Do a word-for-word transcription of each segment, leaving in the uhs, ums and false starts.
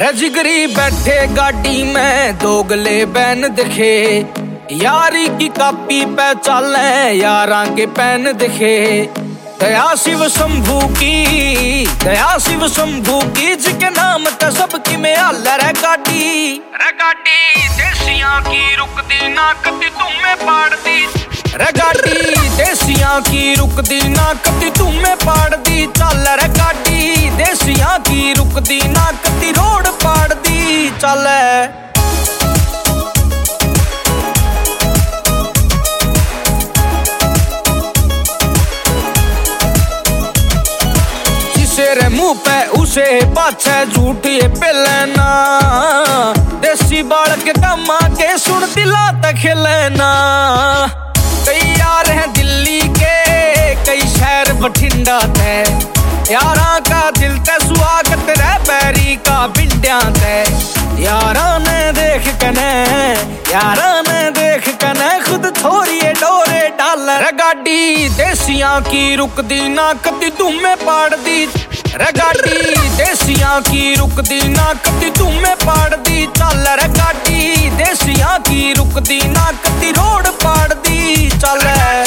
रजगरी बैठे गाड़ी में दोगले बैन दिखे, यारी की कापी पे चाले यारा के पैन दिखे। दया शिव शंभू की, दया शिव शंभू की, जिसके नाम ते सबकी में आल रे गाड़ी। रे गाड़ी देसियां की रुकदी ना कदी तुम्हें पाड़ दी, रे गाड़ी देसियां की रुकदी ना कदी तुम्हें पाड़ दी। चल रे गाड़ी देसियां की रुकदी ना कदी रोड पाड़ दी। चल तेरे मुंह पे उसे पाछे झूठी पिलना, देसी बाल के काम के सुन दिला तक खिलना। कई यार हैं दिल्ली के, कई शहर बठिंडा ते, यारा का दिल ते स्वागत रे बैरी का बिंडिया ते। यारा ने देख कने, यारा ने देख कने खुद छोरिए डोरे डाल। रे गाड़ी देसियां की रुकदी ना कदी तुम्हें पाड़ दी, रे गाड़ी देसियां की रुकदी ना कदी तुम्हें पाड़ दी। चल रे गाड़ी देसियां की रुकदी ना कदी रोड पाड़ दी। चल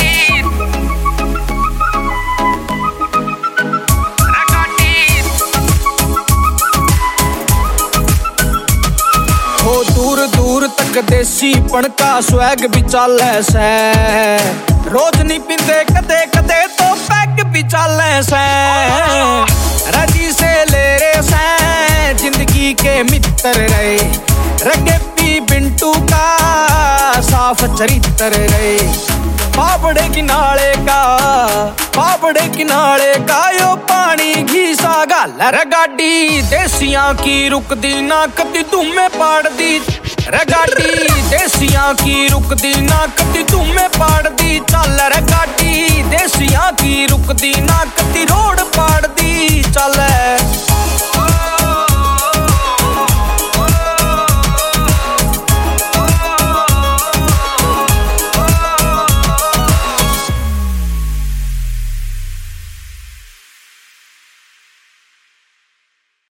हो दूर दूर तक देसी पण का स्वैग भी चाले से, रोज नहीं पींदे कदे कदे तो पैग भी चाले से। राजी से ले रे से जिंदगी के मित्र रहे, रगे पी बिंटू का साफ चरित्र रहे। पापड़े किनारे का, पापड़े किनारे का यो पानी घी सा गाल। रे गाड़ी देसियां की रुकदी ना कदी तुम्हें पाड़ दी, रे गाड़ी देसियां की रुकदी ना कदी तुम्हें पाड़ दी। चल रे गाड़ी देसियां की रुकदी ना कदी रोड